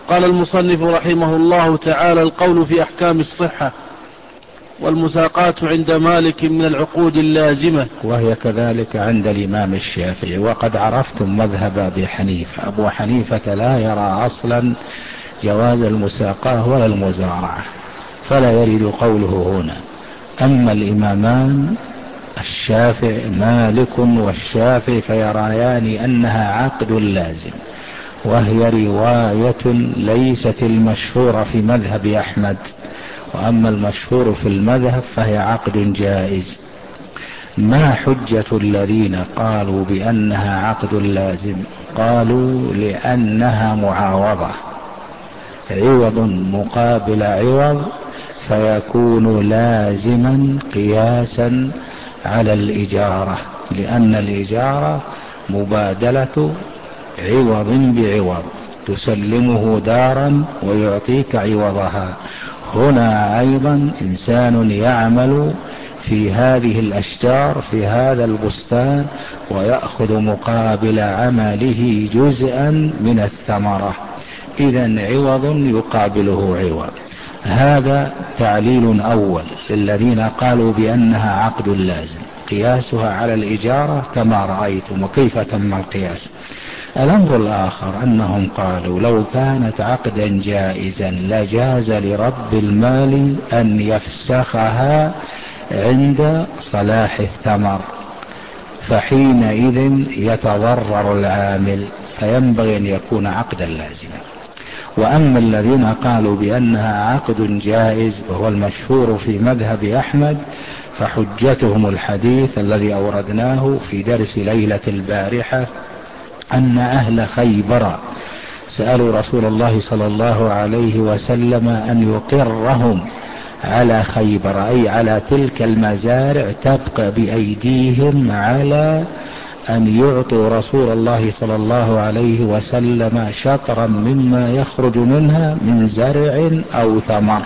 قال المصنف رحمه الله تعالى: القول في أحكام الصحة والمساقات عند مالك من العقود اللازمة، وهي كذلك عند الإمام الشافعي. وقد عرفتم مذهب أبي حنيفة. أبو حنيفة لا يرى أصلا جواز المساقاة ولا المزارعة، فلا يرد قوله هنا. أما الإمامان الشافعي مالك والشافعي فيريان أنها عقد لازم، وهي رواية ليست المشهورة في مذهب أحمد، وأما المشهور في المذهب فهي عقد جائز. ما حجة الذين قالوا بأنها عقد لازم؟ قالوا لأنها معاوضة، عوض مقابل عوض، فيكون لازما قياسا على الإجارة، لأن الإجارة مبادلة عوض بعوض، تسلمه دارا ويعطيك عوضها. هنا أيضا إنسان يعمل في هذه الأشجار في هذا البستان ويأخذ مقابل عمله جزءا من الثمرة، إذن عوض يقابله عوض. هذا تعليل أول للذين قالوا بأنها عقد لازم، قياسها على الإجارة كما رأيتم. وكيف تم القياس؟ الأمر الآخر أنهم قالوا لو كانت عقدا جائزا لجاز لرب المال أن يفسخها عند صلاح الثمر، فحينئذ يتضرر العامل، فينبغي أن يكون عقدا لازما. وأما الذين قالوا بأنها عقد جائز وهو المشهور في مذهب أحمد، فحجتهم الحديث الذي أوردناه في درس ليلة البارحة، أن أهل خيبر سألوا رسول الله صلى الله عليه وسلم أن يقرهم على خيبر، أي على تلك المزارع تبقى بأيديهم، على أن يعطوا رسول الله صلى الله عليه وسلم شطرا مما يخرج منها من زرع أو ثمر.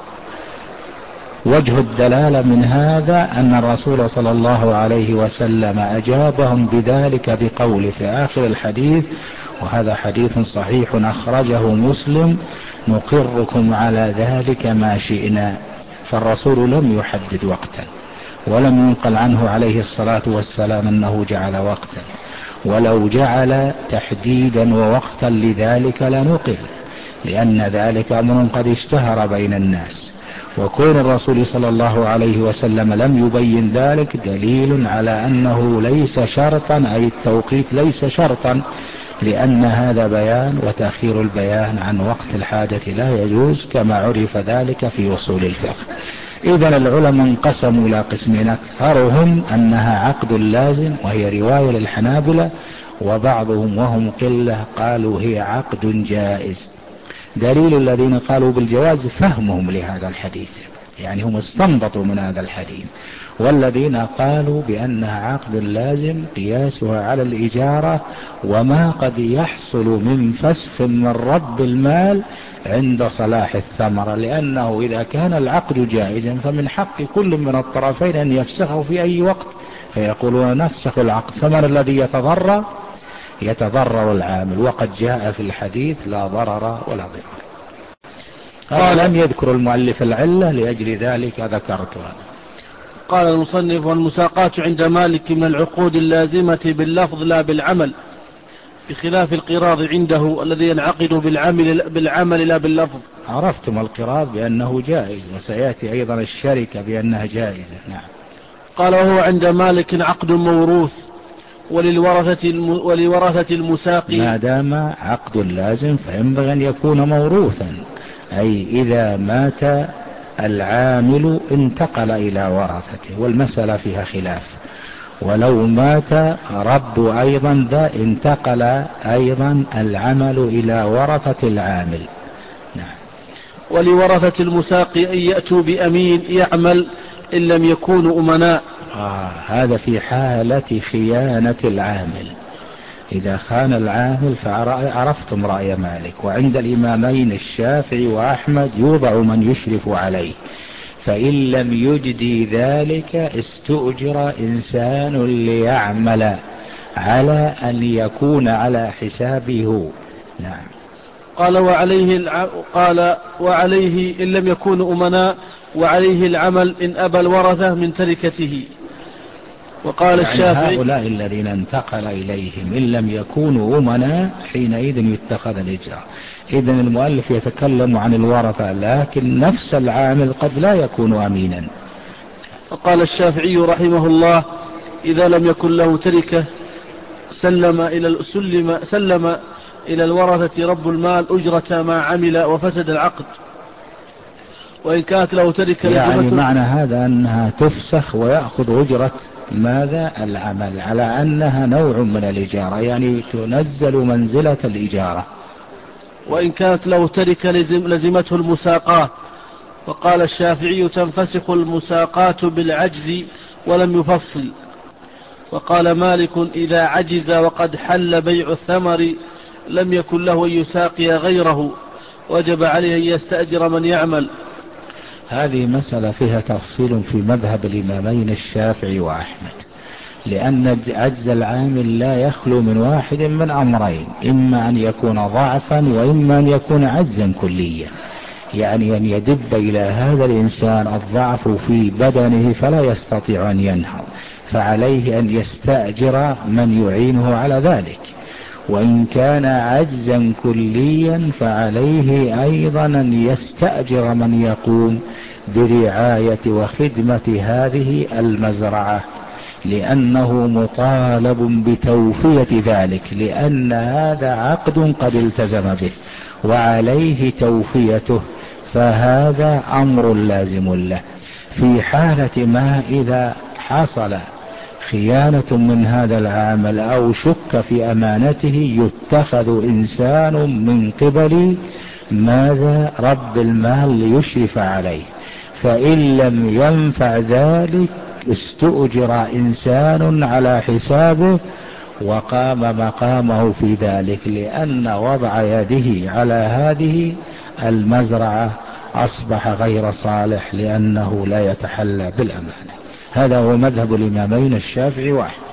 وجه الدلالة من هذا أن الرسول صلى الله عليه وسلم أجابهم بذلك بقول في آخر الحديث، وهذا حديث صحيح أخرجه مسلم: نقركم على ذلك ما شئنا. فالرسول لم يحدد وقتا، ولم ينقل عنه عليه الصلاة والسلام أنه جعل وقتا، ولو جعل تحديدا ووقتا لذلك لنقل، لأن ذلك أمر قد اشتهر بين الناس. وكون الرسول صلى الله عليه وسلم لم يبين ذلك دليل على أنه ليس شرطا، أي التوقيت ليس شرطا، لأن هذا بيان، وتأخير البيان عن وقت الحاجة لا يجوز، كما عرف ذلك في أصول الفقه. إذن العلماء انقسموا إلى قسمين: أكثرهم أنها عقد لازم وهي رواية للحنابلة، وبعضهم وهم قلة قالوا هي عقد جائز. دليل الذين قالوا بالجواز فهمهم لهذا الحديث، يعني هم استنبطوا من هذا الحديث. والذين قالوا بأنها عقد لازم قياسها على الإجارة، وما قد يحصل من فسخ من رب المال عند صلاح الثمرة، لأنه إذا كان العقد جائزا فمن حق كل من الطرفين أن يفسخه في أي وقت، فيقولون نفسخ العقد، فمن الذي يتضرر؟ يتضرر العامل. وقد جاء في الحديث لا ضرر ولا ضرر. لم يذكر المؤلف العلة، لأجل ذلك ذكرتها. قال المصنف: والمساقات عند مالك من العقود اللازمة باللفظ لا بالعمل، بخلاف القراض عنده الذي ينعقد بالعمل لا باللفظ. عرفتم القراض بأنه جائز، وسيأتي أيضا الشركة بأنها جائزة. نعم. قال: وهو عند مالك عقد موروث، ولورثة المساقي ما دام عقد لازم فينبغي أن يكون موروثا، أي إذا مات العامل انتقل إلى ورثته، والمسألة فيها خلاف. ولو مات رب أيضا ذا انتقل أيضا العمل إلى ورثة العامل. نعم. ولورثة المساقي أن يأتوا بأمين يعمل إن لم يكونوا أمناء. هذا في حالة خيانة العامل، إذا خان العامل. فعرفتم رأي مالك. وعند الإمامين الشافعي وأحمد يوضع من يشرف عليه، فإن لم يجدي ذلك استؤجر إنسان ليعمل على أن يكون على حسابه. نعم. قال وعليه إن لم يكونوا أمناء وعليه العمل إن أبى الورثة من تركته. وقال يعني الشافعي هؤلاء الذين انتقل إليهم إن لم يكونوا أمناء حينئذ يتخذ الإجراء. إذن المؤلف يتكلم عن الورثة، لكن نفس العامل قد لا يكون أمينا. وقال الشافعي رحمه الله إذا لم يكن له تركة سلم إلى الورثة رب المال أجرة ما عمل وفسد العقد، وإن كانت له تركة يعني لزمته. معنى هذا أنها تفسخ ويأخذ أجرة ماذا؟ العمل، على أنها نوع من الإجارة، يعني تنزل منزلة الإجارة. وإن كانت له تركة لزمته المساقاة. وقال الشافعي تنفسخ المساقاة بالعجز ولم يفصل. وقال مالك إذا عجز وقد حل بيع الثمر لم يكن له أن يساقي غيره، وجب عليه أن يستأجر من يعمل. هذه مسألة فيها تفصيل في مذهب الإمامين الشافعي وأحمد، لأن عجز العامل لا يخلو من واحد من أمرين: إما أن يكون ضعفا وإما أن يكون عجزا كليا، يعني أن يدب إلى هذا الإنسان الضعف في بدنه فلا يستطيع أن ينهض، فعليه أن يستأجر من يعينه على ذلك. وإن كان عجزا كليا فعليه أيضا أن يستأجر من يقوم برعاية وخدمة هذه المزرعة، لأنه مطالب بتوفية ذلك، لأن هذا عقد قد التزم به وعليه توفيته، فهذا أمر لازم له. في حالة ما إذا حصل خيانة من هذا العامل أو شك في أمانته يتخذ إنسان من قبل ماذا؟ رب المال ليشرف عليه، فإن لم ينفع ذلك استؤجر إنسان على حسابه وقام مقامه في ذلك، لأن وضع يده على هذه المزرعة أصبح غير صالح لأنه لا يتحلى بالأمانة. هذا هو مذهب الإمامين الشافعي وأحمد.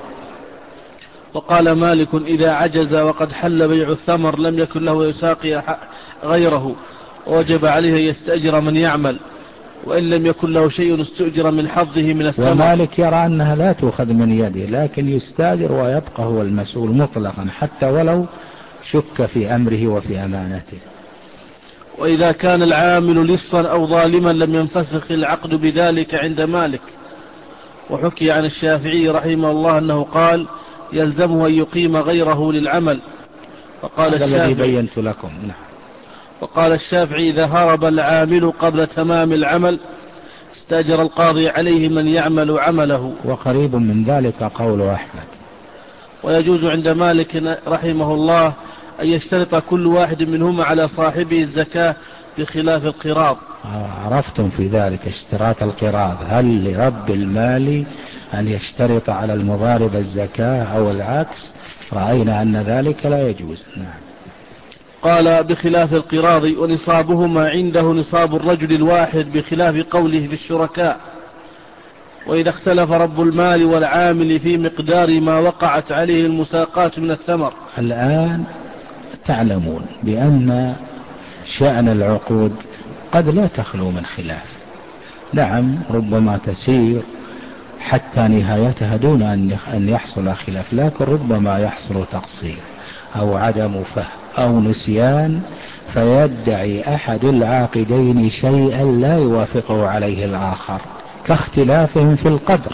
وقال مالك إذا عجز وقد حل بيع الثمر لم يكن له يساقي غيره، ووجب عليه أن يستأجر من يعمل، وإن لم يكن له شيء استؤجر من حظه من الثمر. ومالك يرى أنها لا تؤخذ من يده، لكن يستأجر ويبقى هو المسؤول مطلقا حتى ولو شك في أمره وفي أمانته. وإذا كان العامل لصا أو ظالما لم ينفسخ العقد بذلك عند مالك. وحكي عن الشافعي رحمه الله أنه قال يلزمه أن يقيم غيره للعمل. هذا الذي بينت لكم. وقال الشافعي إذا هرب العامل قبل تمام العمل استأجر القاضي عليه من يعمل عمله. وقريب من ذلك قول أحمد. ويجوز عند مالك رحمه الله أن يشترط كل واحد منهما على صاحبه الزكاة بخلاف القراض. عرفتم في ذلك اشتراط القراض، هل لرب المال أن يشترط على المضارب الزكاة أو العكس؟ رأينا أن ذلك لا يجوز. نعم. قال بخلاف القراض ونصابهما عنده نصاب الرجل الواحد بخلاف قوله في الشركاء. وإذا اختلف رب المال والعامل في مقدار ما وقعت عليه المساقاة من الثمر. الآن تعلمون بأن شأن العقود قد لا تخلو من خلاف. نعم ربما تسير حتى نهايتها دون أن يحصل خلاف، لكن ربما يحصل تقصير أو عدم فهم أو نسيان، فيدعي أحد العاقدين شيئا لا يوافقه عليه الآخر، كاختلافهم في القدر.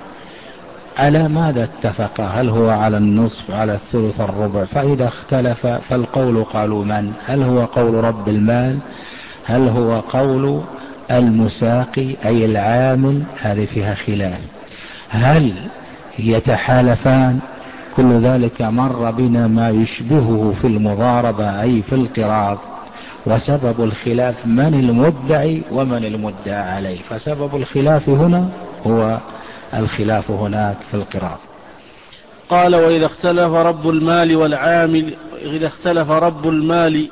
على ماذا اتفق؟ هل هو على النصف، على الثلث، الربع؟ فإذا اختلف فالقول قالوا من؟ هل هو قول رب المال؟ هل هو قول المساقي أي العامل؟ هذه فيها خلاف. هل يتحالفان؟ كل ذلك مر بنا ما يشبهه في المضاربة أي في القراض. وسبب الخلاف من المدعي ومن المدعى عليه، فسبب الخلاف هنا هو الخلاف هناك في القراض. قال وإذا اختلف رب المال والعامل إذا اختلف رب المال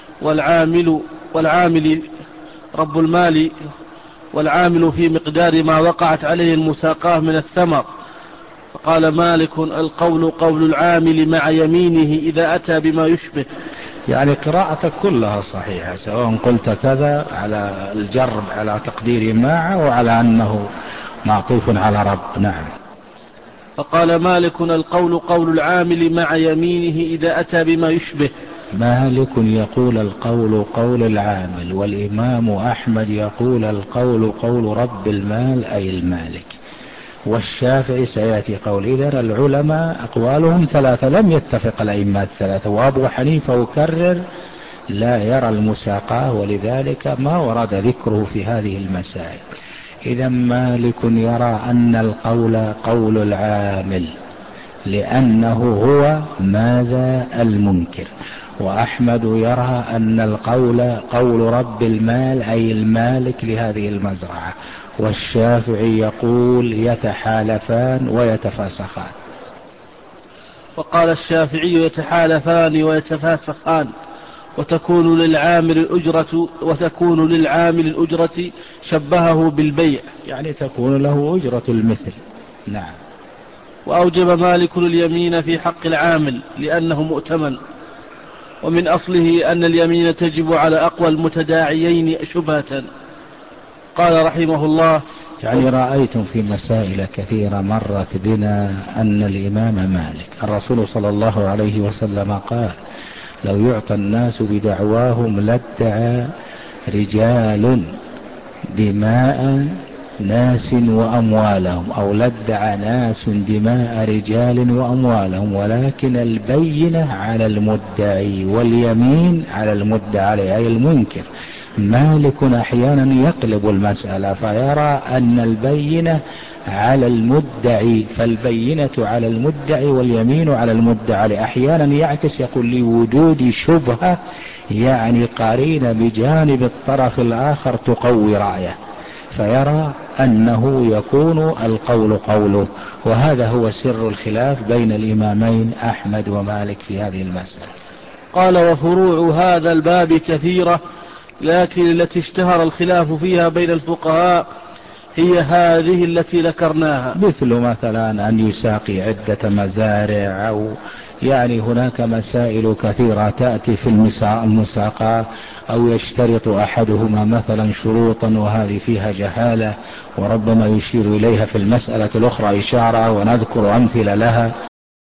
والعامل رب المال والعامل في مقدار ما وقعت عليه المساقاة من الثمر. فقال مالك القول قول العامل مع يمينه إذا أتى بما يشبه. يعني قراءتك كلها صحيحة، سواء قلت كذا على الجر على تقدير مع وعلى أنه معطوف على رب. نعم. فقال مالك: القول قول العامل مع يمينه إذا أتى بما يشبه. مالك يقول القول قول العامل، والإمام أحمد يقول القول قول رب المال أي المالك، والشافعي سيأتي قول. إذن العلماء أقوالهم ثلاثة، لم يتفق الأئمة الثلاثة، وأبو حنيفة أكرر لا يرى المساقاة، ولذلك ما ورد ذكره في هذه المسائل. إذا مالك يرى أن القول قول العامل لأنه هو ماذا المنكر، وأحمد يرى أن القول قول رب المال أي المالك لهذه المزرعة، والشافعي يقول يتحالفان ويتفاسخان. وقال الشافعي: يتحالفان ويتفاسخان، وتكون للعامل الأجرة شبهه بالبيع، يعني تكون له أجرة المثل. نعم. وأوجب مالك اليمين في حق العامل لأنه مؤتمن، ومن أصله أن اليمين تجب على أقوى المتداعيين شبهة. قال رحمه الله: يعني رأيتم في مسائل كثيرة مرت بنا أن الإمام مالك الرسول صلى الله عليه وسلم قال: لو يعطى الناس بدعواهم لادعى رجال دماء ناس وأموالهم، أو لادعى ناس دماء رجال وأموالهم، ولكن البينة على المدعي واليمين على المدعى عليه أي المنكر. مالك أحيانا يقلب المسألة فيرى أن البينة على المدعي، فالبينة على المدعي واليمين على المدعي. أحيانا يعكس، يقول لوجود شبهة يعني قارين بجانب الطرف الآخر تقوي رأيه، فيرى أنه يكون القول قوله. وهذا هو سر الخلاف بين الإمامين أحمد ومالك في هذه المسألة. قال: وفروع هذا الباب كثيرة، لكن التي اشتهر الخلاف فيها بين الفقهاء هي هذه التي ذكرناها، مثل مثلا أن يساقي عدة مزارع، أو يعني هناك مسائل كثيرة تأتي في المساقاة، أو يشترط أحدهما مثلا شروطا وهذه فيها جهالة، وربما يشير إليها في المسألة الأخرى إشارة ونذكر أمثلة لها.